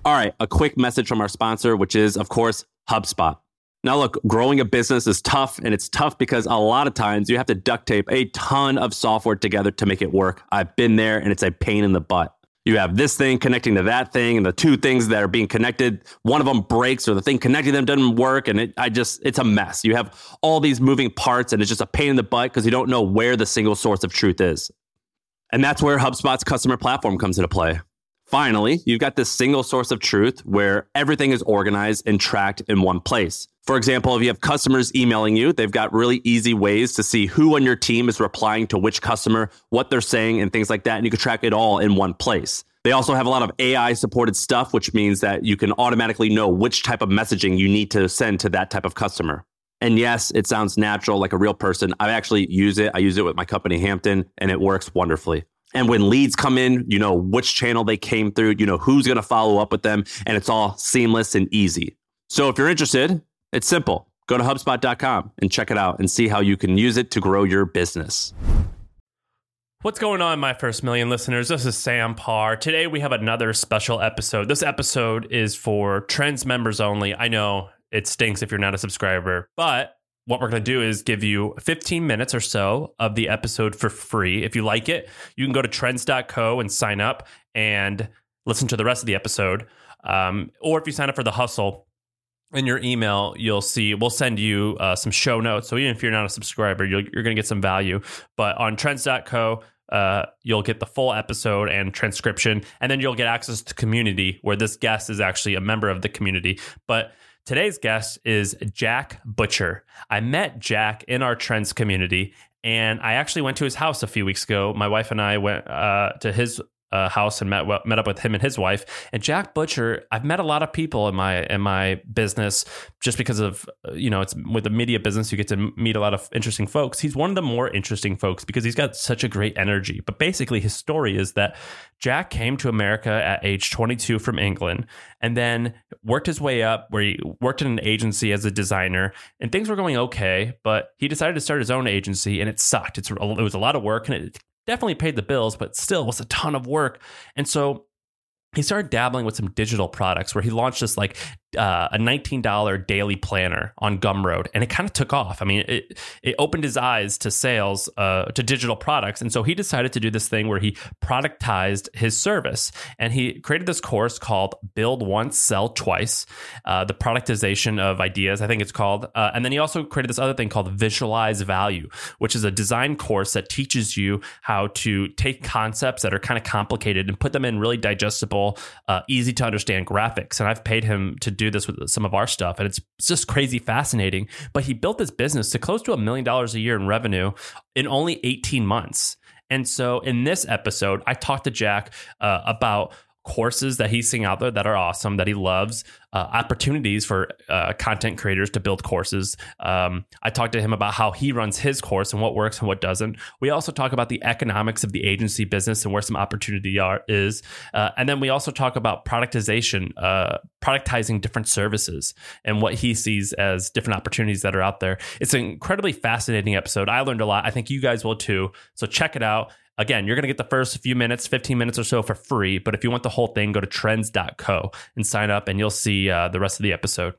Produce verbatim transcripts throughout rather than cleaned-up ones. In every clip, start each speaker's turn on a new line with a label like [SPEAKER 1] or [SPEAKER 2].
[SPEAKER 1] All right, a quick message from our sponsor, which is, of course, HubSpot. Now, look, growing a business is tough, and it's tough because a lot of times you have to duct tape a ton of software together to make it work. I've been there, and it's a pain in the butt. You have this thing connecting to that thing, and the two things that are being connected, one of them breaks, or the thing connecting them doesn't work, and it, I just, it's a mess. You have all these moving parts, and it's just a pain in the butt because you don't know where the single source of truth is. And that's where HubSpot's customer platform comes into play. Finally, you've got this single source of truth where everything is organized and tracked in one place. For example, if you have customers emailing you, they've got really easy ways to see who on your team is replying to which customer, what they're saying, and things like that. And you can track it all in one place. They also have a lot of A I supported stuff, which means that you can automatically know which type of messaging you need to send to that type of customer. And yes, it sounds natural, like a real person. I actually use it. I use it with my company, Hampton, and it works wonderfully. And when leads come in, you know which channel they came through, you know who's going to follow up with them, and it's all seamless and easy. So if you're interested, it's simple. Go to HubSpot dot com and check it out and see how you can use it to grow your business.
[SPEAKER 2] What's going on, my first million listeners? This is Sam Parr. Today we have another special episode. This episode is for Trends members only. I know it stinks if you're not a subscriber, but what we're going to do is give you fifteen minutes or so of the episode for free. If you like it, you can go to trends dot co and sign up and listen to the rest of the episode. Um, or if you sign up for the hustle, in your email, you'll see, we'll send you uh, some show notes. So even if you're not a subscriber, you'll, you're going to get some value. But on trends dot co, uh, you'll get the full episode and transcription. And then you'll get access to community where this guest is actually a member of the community. But today's guest is Jack Butcher. I met Jack in our Trends community, and I actually went to his house a few weeks ago. My wife and I went uh, to his uh, house and met met up with him and his wife. And Jack Butcher, I've met a lot of people in my in my business just because of, you know, it's with the media business, you get to meet a lot of interesting folks. He's one of the more interesting folks because he's got such a great energy. But basically, his story is that Jack came to America at age twenty-two from England and then worked his way up where he worked in an agency as a designer, and things were going okay, but he decided to start his own agency, and it sucked. It's, it was a lot of work, and it definitely paid the bills, but still was a ton of work. And so he started dabbling with some digital products where he launched this like uh, a nineteen dollars daily planner on Gumroad, and it kind of took off. I mean, it it opened his eyes to sales, uh, to digital products. And so he decided to do this thing where he productized his service, and he created this course called Build Once, Sell Twice, uh, the productization of ideas, I think it's called. Uh, and then he also created this other thing called Visualize Value, which is a design course that teaches you how to take concepts that are kind of complicated and put them in really digestible, uh, easy to understand graphics. And I've paid him to do this with some of our stuff, and it's just crazy fascinating. But he built this business to close to a million dollars a year in revenue in only eighteen months. And so in this episode, I talked to Jack uh, about courses that he's seeing out there that are awesome, that he loves, uh, opportunities for uh, content creators to build courses. Um, I talked to him about how he runs his course and what works and what doesn't. We also talk about the economics of the agency business and where some opportunity are, is. Uh, and then we also talk about productization, uh, productizing different services and what he sees as different opportunities that are out there. It's an incredibly fascinating episode. I learned a lot. I think you guys will too. So check it out. Again, you're going to get the first few minutes, fifteen minutes or so for free. But if you want the whole thing, go to trends dot co and sign up, and you'll see uh, the rest of the episode.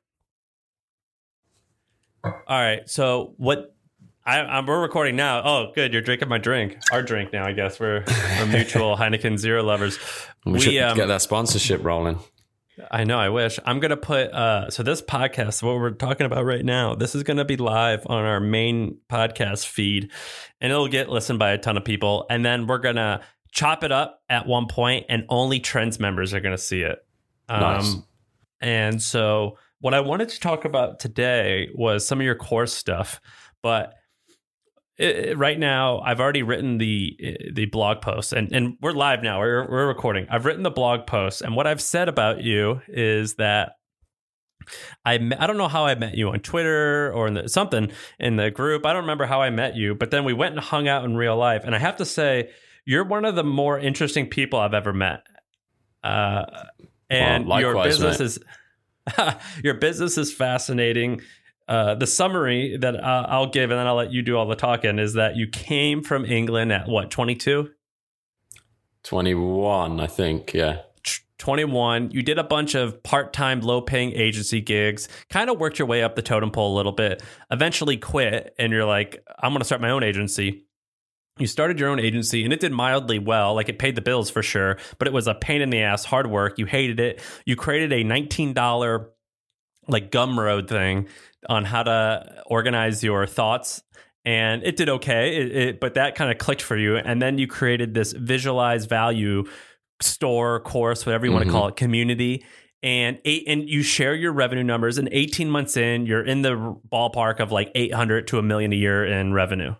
[SPEAKER 2] All right. So what I, I'm, we're recording now. Oh, good. You're drinking my drink. Our drink now, I guess. We're, we're mutual Heineken Zero lovers.
[SPEAKER 3] We, we should um, get that sponsorship rolling.
[SPEAKER 2] I know, I wish. I'm going to put, uh, so this podcast, what we're talking about right now, this is going to be live on our main podcast feed, and it'll get listened by a ton of people. And then we're going to chop it up at one point, and only Trends members are going to see it. Um, nice. And so what I wanted to talk about today was some of your course stuff, but It, right now, I've already written the the blog post, and, and we're live now. We're we're recording. I've written the blog post, and what I've said about you is that I I don't know how I met you on Twitter or in the, something in the group. I don't remember how I met you, but then we went and hung out in real life. And I have to say, you're one of the more interesting people I've ever met. Uh, and well, your business mate. is your business is fascinating. Uh, the summary that uh, I'll give, and then I'll let you do all the talking, is that you came from England at what, twenty-two?
[SPEAKER 3] twenty-one, I think, yeah.
[SPEAKER 2] twenty-one, you did a bunch of part-time, low-paying agency gigs, kind of worked your way up the totem pole a little bit, eventually quit, and you're like, I'm going to start my own agency. You started your own agency, and it did mildly well. Like, it paid the bills for sure, but it was a pain in the ass, hard work. You hated it. You created a nineteen dollars like Gumroad thing on how to organize your thoughts, and it did okay, it, it, but that kind of clicked for you. And then you created this visualized value store, course, whatever you mm-hmm. want to call it, community. And eight, and you share your revenue numbers. And eighteen months in, you're in the ballpark of like eight hundred to a million a year in revenue.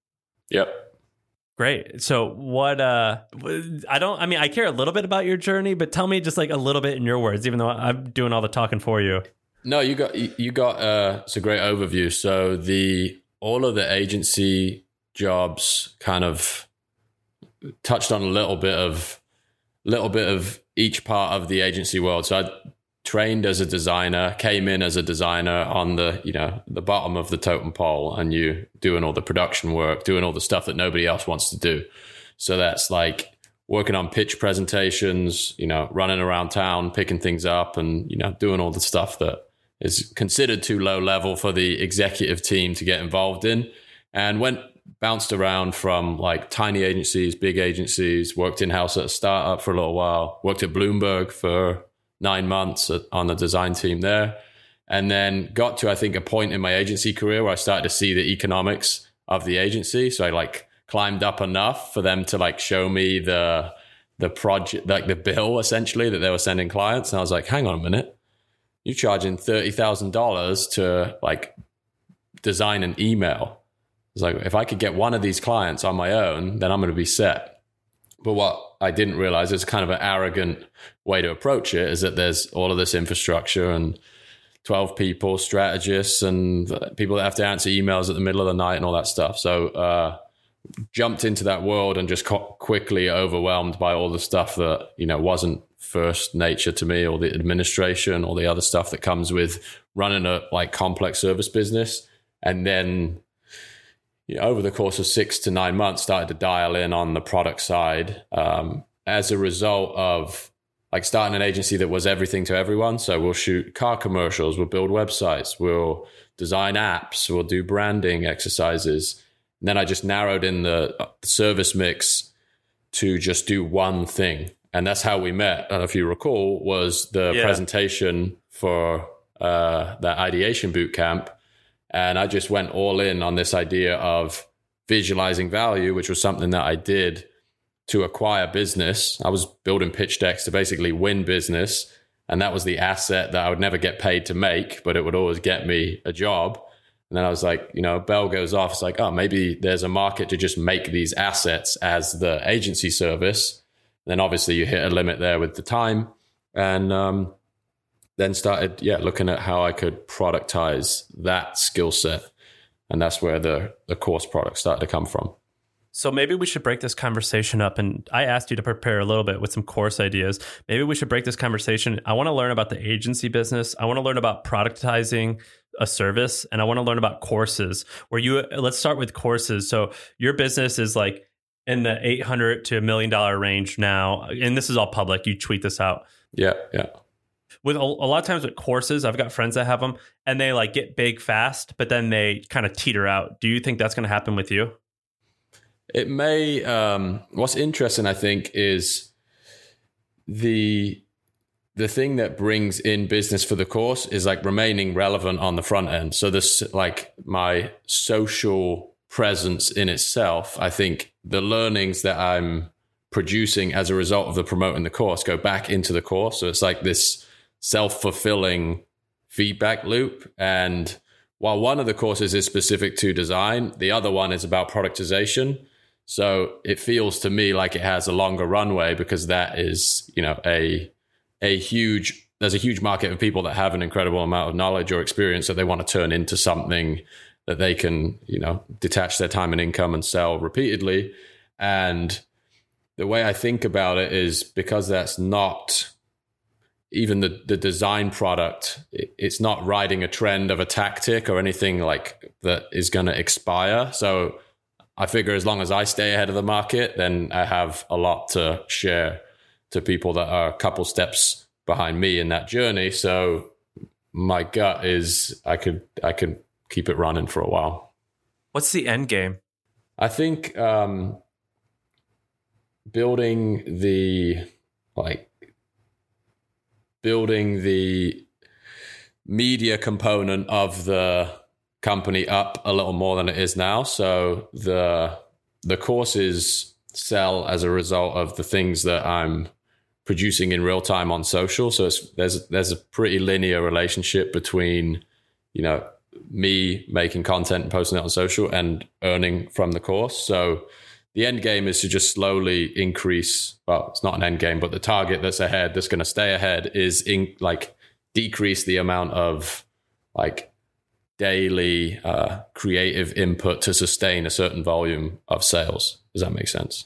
[SPEAKER 3] Yep.
[SPEAKER 2] Great. So what, uh, I don't, I mean, I care a little bit about your journey, but tell me just like a little bit in your words, even though I'm doing all the talking for you.
[SPEAKER 3] No, you got, you got, uh, it's a great overview. So the, all of the agency jobs kind of touched on a little bit of, little bit of each part of the agency world. So I trained as a designer, came in as a designer on the, you know, the bottom of the totem pole, and you doing all the production work, doing all the stuff that nobody else wants to do. So that's like working on pitch presentations, you know, running around town, picking things up, and, you know, doing all the stuff that is considered too low level for the executive team to get involved in. And went bounced around from like tiny agencies, big agencies, worked in-house at a startup for a little while, worked at Bloomberg for nine months on the design team there. And then got to, I think, a point in my agency career where I started to see the economics of the agency. So I like climbed up enough for them to like show me the, the project, like the bill essentially that they were sending clients. And I was like, hang on a minute, you're charging thirty thousand dollars to like design an email. It's like, if I could get one of these clients on my own, then I'm going to be set. But what I didn't realize is kind of an arrogant way to approach it is that there's all of this infrastructure and twelve people, strategists, and people that have to answer emails at the middle of the night and all that stuff. So uh, jumped into that world and just got quickly overwhelmed by all the stuff that, you know, wasn't first nature to me, or the administration, or the other stuff that comes with running a like complex service business. And then, you know, over the course of six to nine months, started to dial in on the product side um, as a result of like starting an agency that was everything to everyone. So we'll shoot car commercials, we'll build websites, we'll design apps, we'll do branding exercises. And then I just narrowed in the service mix to just do one thing. And that's how we met, and if you recall, was the yeah. presentation for uh, that ideation bootcamp. And I just went all in on this idea of visualizing value, which was something that I did to acquire business. I was building pitch decks to basically win business. And that was the asset that I would never get paid to make, but it would always get me a job. And then I was like, you know, bell goes off. It's like, oh, maybe there's a market to just make these assets as the agency service. And then obviously you hit a limit there with the time. And, um, then started, yeah, looking at how I could productize that skill set. And that's where the, the course product started to come from.
[SPEAKER 2] So maybe we should break this conversation up. And I asked you to prepare a little bit with some course ideas. Maybe we should break this conversation. I want to learn about the agency business. I want to learn about productizing a service. And I want to learn about courses where you, let's start with courses. So your business is like in the eight hundred to a million dollar range now. And this is all public. You tweet this out.
[SPEAKER 3] Yeah, yeah.
[SPEAKER 2] With a, a lot of times with courses, I've got friends that have them and they like get big fast, but then they kind of teeter out. Do you think that's going to happen with you?
[SPEAKER 3] It may. Um, what's interesting, I think, is the the thing that brings in business for the course is like remaining relevant on the front end. So this, like my social presence in itself, I think the learnings that I'm producing as a result of the promoting the course go back into the course. So it's like this self-fulfilling feedback loop. And while one of the courses is specific to design, the other one is about productization. So it feels to me like it has a longer runway because that is, you know, a a huge, there's a huge market of people that have an incredible amount of knowledge or experience that they want to turn into something that they can, you know, detach their time and income and sell repeatedly. And the way I think about it is because that's not even the, the design product, it's not riding a trend of a tactic or anything like that is going to expire. So I figure as long as I stay ahead of the market, then I have a lot to share to people that are a couple steps behind me in that journey. So my gut is I could I could keep it running for a while.
[SPEAKER 2] What's the end game?
[SPEAKER 3] I think um, building the like building the media component of the company up a little more than it is now. So the the courses sell as a result of the things that I'm producing in real time on social. So it's, there's there's a pretty linear relationship between, you know, me making content and posting it on social and earning from the course. So the end game is to just slowly increase. Well, it's not an end game, but the target that's ahead, that's going to stay ahead, is in like decrease the amount of like daily uh, creative input to sustain a certain volume of sales. Does that make sense?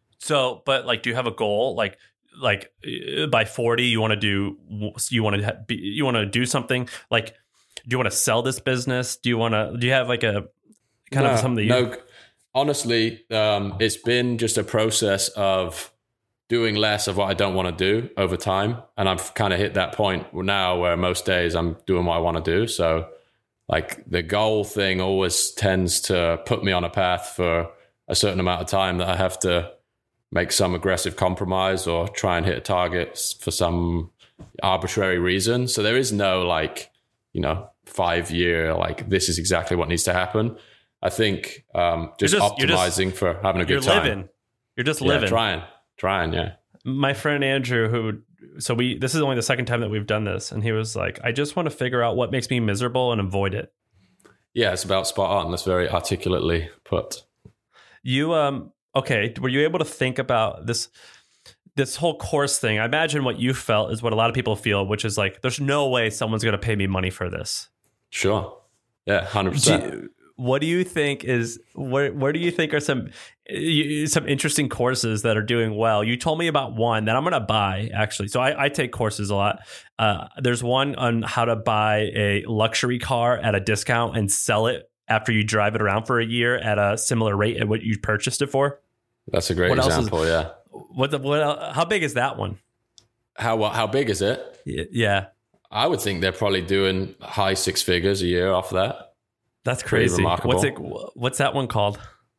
[SPEAKER 2] So, but like, do you have a goal? Like, like uh, by forty, you want to do, you want to be, you want to do something like, do you want to sell this business? Do you want to, do you have like a kind
[SPEAKER 3] no,
[SPEAKER 2] of something that you...
[SPEAKER 3] No, honestly, um, it's been just a process of doing less of what I don't want to do over time. And I've kind of hit that point now where most days I'm doing what I want to do. So like the goal thing always tends to put me on a path for a certain amount of time that I have to make some aggressive compromise or try and hit a target for some arbitrary reason. So there is no like, you know, five year, like this is exactly what needs to happen. I think um, just, just optimizing just, for having a good
[SPEAKER 2] you're
[SPEAKER 3] time.
[SPEAKER 2] Living. You're just
[SPEAKER 3] yeah,
[SPEAKER 2] living.
[SPEAKER 3] Trying, trying, yeah.
[SPEAKER 2] My friend Andrew, who, so we, this is only the second time that we've done this. And he was like, I just want to figure out what makes me miserable and avoid it.
[SPEAKER 3] Yeah, it's about spot on. That's very articulately put.
[SPEAKER 2] You, um, okay, were you able to think about this this whole course thing? I imagine what you felt is what a lot of people feel, which is like, there's no way someone's going to pay me money for this.
[SPEAKER 3] Sure. Yeah, one hundred percent.
[SPEAKER 2] What do you think is, where where do you think are some some interesting courses that are doing well? You told me about one that I'm going to buy, actually. So I, I take courses a lot. Uh, there's one on how to buy a luxury car at a discount and sell it after you drive it around for a year at a similar rate at what you purchased it for.
[SPEAKER 3] That's a great
[SPEAKER 2] what
[SPEAKER 3] example,
[SPEAKER 2] is,
[SPEAKER 3] yeah.
[SPEAKER 2] What the, what? How big is that one?
[SPEAKER 3] How what, how big is it?
[SPEAKER 2] Yeah.
[SPEAKER 3] I would think they're probably doing high six figures a year off that.
[SPEAKER 2] That's crazy. What's it? What's that one called?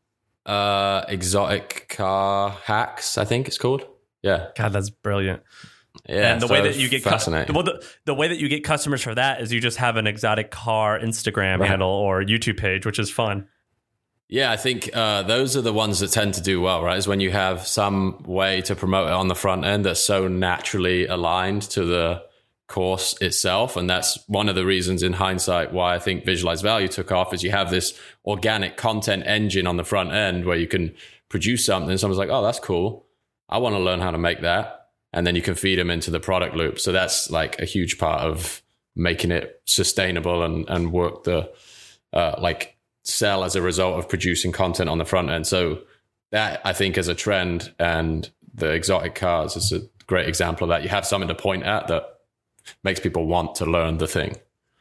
[SPEAKER 3] Uh, Exotic Car Hacks, I think it's called. Yeah.
[SPEAKER 2] God, that's brilliant.
[SPEAKER 3] Yeah,
[SPEAKER 2] and the
[SPEAKER 3] so
[SPEAKER 2] way that you get
[SPEAKER 3] fascinating.
[SPEAKER 2] Cu- well, the, the way that you get customers for that is you just have an exotic car Instagram right. handle or YouTube page, which is fun.
[SPEAKER 3] Yeah, I think uh, those are the ones that tend to do well, right? Is when you have some way to promote it on the front end that's so naturally aligned to the course itself. And that's one of the reasons in hindsight why I think Visualize Value took off, is you have this organic content engine on the front end where you can produce something and someone's like, oh, that's cool. I want to learn how to make that. And then you can feed them into the product loop. So that's like a huge part of making it sustainable and, and work the, uh, like sell as a result of producing content on the front end. So that I think is a trend, and the exotic cars is a great example of that. You have something to point at that makes people want to learn the thing.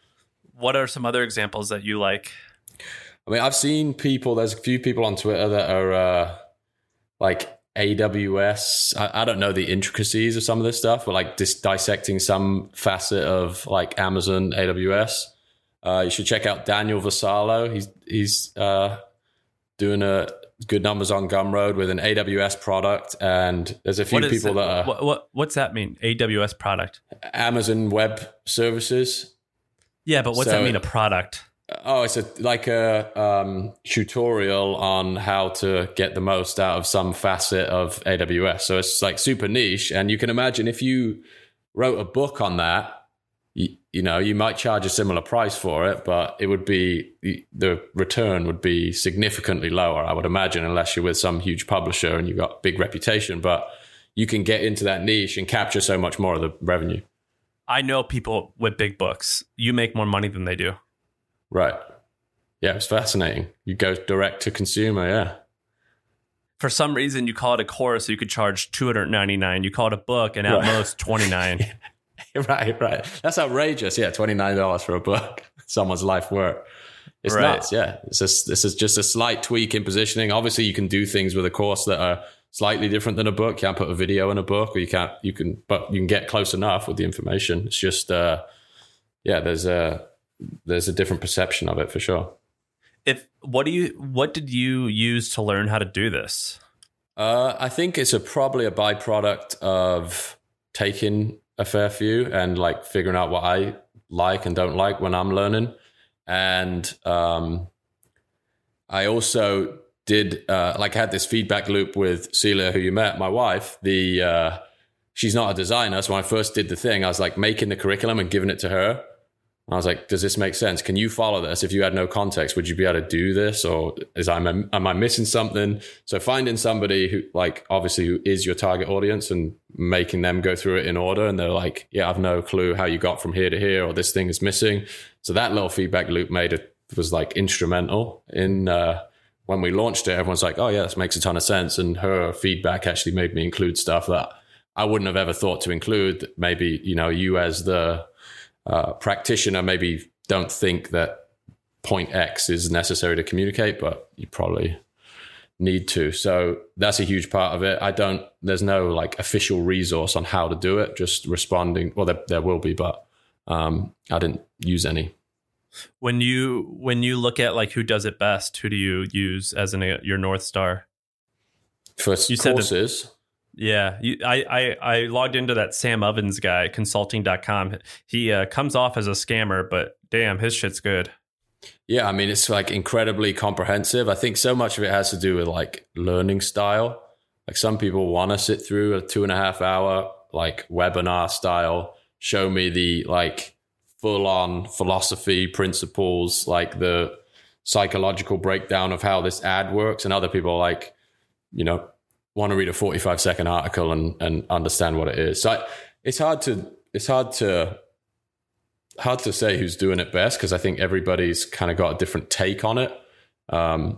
[SPEAKER 2] What are some other examples that you like?
[SPEAKER 3] I mean, I've seen people, there's a few people on Twitter that are uh, like A W S. I, I don't know the intricacies of some of this stuff, but like dis- dissecting some facet of like Amazon A W S. Uh, you should check out Daniel Vassallo. He's, he's uh, doing a good numbers on Gumroad with an A W S product, and there's a few
[SPEAKER 2] what
[SPEAKER 3] people that are
[SPEAKER 2] what, what what's that mean? A W S product?
[SPEAKER 3] Amazon Web Services.
[SPEAKER 2] Yeah, but what's
[SPEAKER 3] so,
[SPEAKER 2] that mean? A product?
[SPEAKER 3] Oh, it's a like a um, tutorial on how to get the most out of some facet of A W S. So it's like super niche, and you can imagine if you wrote a book on that, you, you know, you might charge a similar price for it, but it would be, the return would be significantly lower, I would imagine, unless you're with some huge publisher and you've got a big reputation. But you can get into that niche and capture so much more of the revenue.
[SPEAKER 2] I know people with big books. You make more money than they do.
[SPEAKER 3] Right. Yeah, it's fascinating. You go direct to consumer, yeah.
[SPEAKER 2] For some reason, you call it a course, so you could charge two hundred ninety-nine dollars. You call it a book, and at right. most twenty-nine dollars.
[SPEAKER 3] Right, right. That's outrageous. Yeah, twenty-nine dollars for a book. Someone's life work. It's right. nuts, yeah. It's just, this is just a slight tweak in positioning. Obviously, you can do things with a course that are slightly different than a book. You can't put a video in a book, or you can't, you can, but you can get close enough with the information. It's just, uh, yeah, there's a, there's a different perception of it for sure.
[SPEAKER 2] If, what do you, what did you use to learn how to do this?
[SPEAKER 3] Uh, I think it's a, probably a byproduct of taking a fair few and like figuring out what I like and don't like when I'm learning. And, um, I also did, uh, like had this feedback loop with Celia, who you met, my wife. The, uh, she's not a designer. So when I first did the thing, I was like making the curriculum and giving it to her. I was like, does this make sense? Can you follow this? If you had no context, would you be able to do this? Or is I, am I missing something? So finding somebody who like, obviously who is your target audience and making them go through it in order. And they're like, yeah, I've no clue how you got from here to here, or this thing is missing. So that little feedback loop made it, was like instrumental in, uh, when we launched it. Everyone's like, oh yeah, this makes a ton of sense. And her feedback actually made me include stuff that I wouldn't have ever thought to include. Maybe, you know, you as the, Uh, practitioner maybe don't think that point X is necessary to communicate, but you probably need to. So that's a huge part of it. I don't, there's no like official resource on how to do it, just responding. Well, there, there will be, but um, I didn't use any.
[SPEAKER 2] When you, when you look at like who does it best, who do you use as an, your North Star?
[SPEAKER 3] For
[SPEAKER 2] you
[SPEAKER 3] courses?
[SPEAKER 2] Said that, yeah, you, I, I, I logged into that Sam Ovens guy, consulting dot com. He uh, comes off as a scammer, but damn, his shit's good.
[SPEAKER 3] Yeah, I mean, it's like incredibly comprehensive. I think so much of it has to do with like learning style. Like some people want to sit through a two and a half hour like webinar style, show me the like full on philosophy principles, like the psychological breakdown of how this ad works. And other people like, you know, want to read a forty-five second article and, and understand what it is. So I, it's hard to, it's hard to, hard to say who's doing it best, because I think everybody's kind of got a different take on it. Um,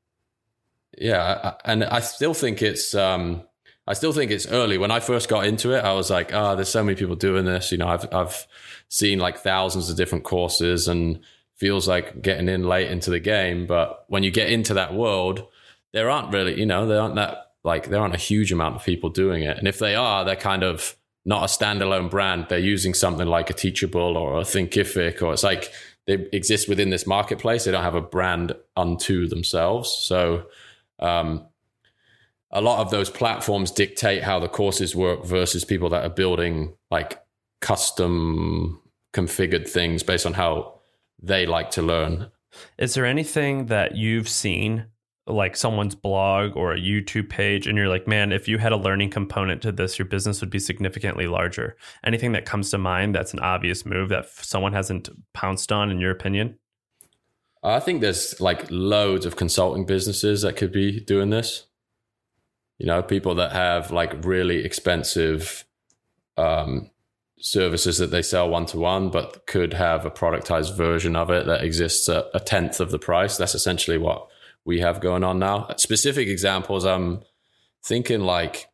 [SPEAKER 3] yeah. I, and I still think it's, um, I still think it's early. When I first got into it, I was like, oh, there's so many people doing this. You know, I've, I've seen like thousands of different courses and feels like getting in late into the game. But when you get into that world, there aren't really, you know, there aren't that, like there aren't a huge amount of people doing it. And if they are, they're kind of not a standalone brand. They're using something like a Teachable or a Thinkific, or it's like they exist within this marketplace. They don't have a brand unto themselves. So um, a lot of those platforms dictate how the courses work versus people that are building like custom configured things based on how they like to learn.
[SPEAKER 2] Is there anything that you've seen, like someone's blog or a YouTube page, and you're like, man, if you had a learning component to this, your business would be significantly larger? Anything that comes to mind that's an obvious move that someone hasn't pounced on, in your opinion?
[SPEAKER 3] I think there's like loads of consulting businesses that could be doing this. You know, people that have like really expensive um, services that they sell one-to-one, but could have a productized version of it that exists at a tenth of the price. That's essentially what we have going on now. Specific examples, I'm thinking like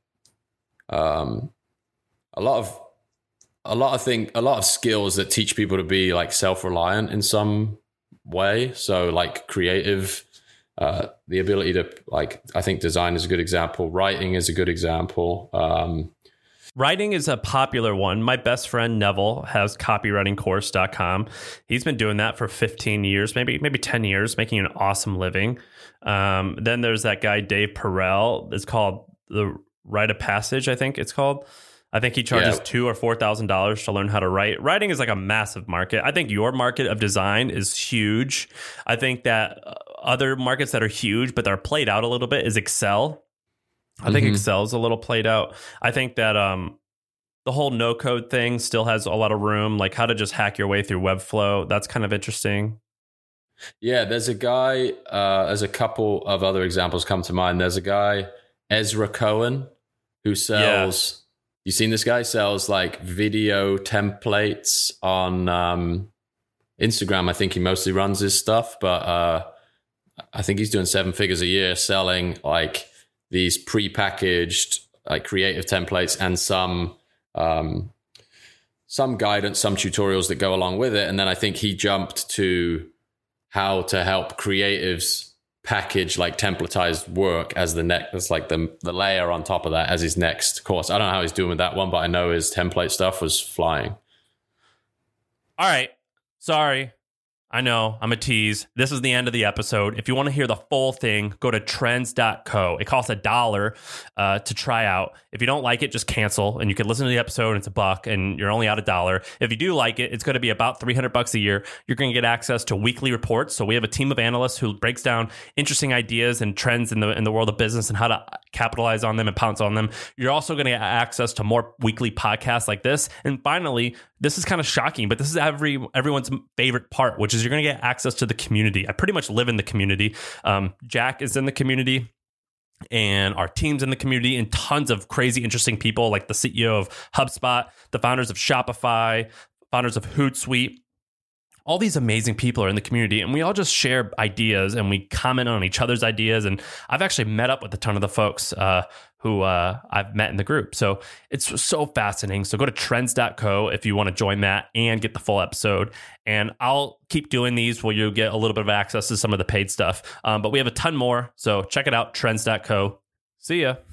[SPEAKER 3] um, a lot of a lot of thing, a lot of skills that teach people to be like self-reliant in some way. So like creative, uh, the ability to like, I think design is a good example. Writing is a good example. Um,
[SPEAKER 2] Writing is a popular one. My best friend Neville has copywriting course dot com. He's been doing that for fifteen years, maybe maybe ten years, making an awesome living. Um, then there's that guy, Dave Perel. It's called the Rite of Passage, I think it's called. I think he charges yeah. two or four thousand dollars to learn how to write. Writing is like a massive market. I think your market of design is huge. I think that other markets that are huge but they're played out a little bit is Excel. I think mm-hmm. Excel's a little played out. I think that um, the whole no code thing still has a lot of room, like how to just hack your way through Webflow. That's kind of interesting.
[SPEAKER 3] Yeah, there's a guy, uh, there's a couple of other examples come to mind. There's a guy, Ezra Cohen, who sells, yeah. you seen this guy? Sells like video templates on um, Instagram. I think he mostly runs his stuff, but uh, I think he's doing seven figures a year selling like these pre-packaged like creative templates and some um, some guidance, some tutorials that go along with it. And then I think he jumped to how to help creatives package like templatized work as the next, that's like the the layer on top of that as his next course. I don't know how he's doing with that one, but I know his template stuff was flying.
[SPEAKER 2] All right. Sorry. I know, I'm a tease. This is the end of the episode. If you want to hear the full thing, go to trends dot co. It costs a dollar uh, to try out. If you don't like it, just cancel, and you can listen to the episode, and it's a buck, and you're only out a dollar. If you do like it, it's going to be about three hundred bucks a year. You're going to get access to weekly reports. So we have a team of analysts who breaks down interesting ideas and trends in the in the world of business and how to capitalize on them and pounce on them. You're also going to get access to more weekly podcasts like this. And finally, this is kind of shocking, but this is every everyone's favorite part, which is you're going to get access to the community. I pretty much live in the community. Um, Jack is in the community, and our team's in the community, and tons of crazy, interesting people like the C E O of HubSpot, the founders of Shopify, founders of Hootsuite. All these amazing people are in the community, and we all just share ideas and we comment on each other's ideas. And I've actually met up with a ton of the folks uh, who uh, I've met in the group. So it's so fascinating. So go to trends dot co if you want to join that and get the full episode. And I'll keep doing these where you'll get a little bit of access to some of the paid stuff. Um, but we have a ton more. So check it out, trends dot co. See ya.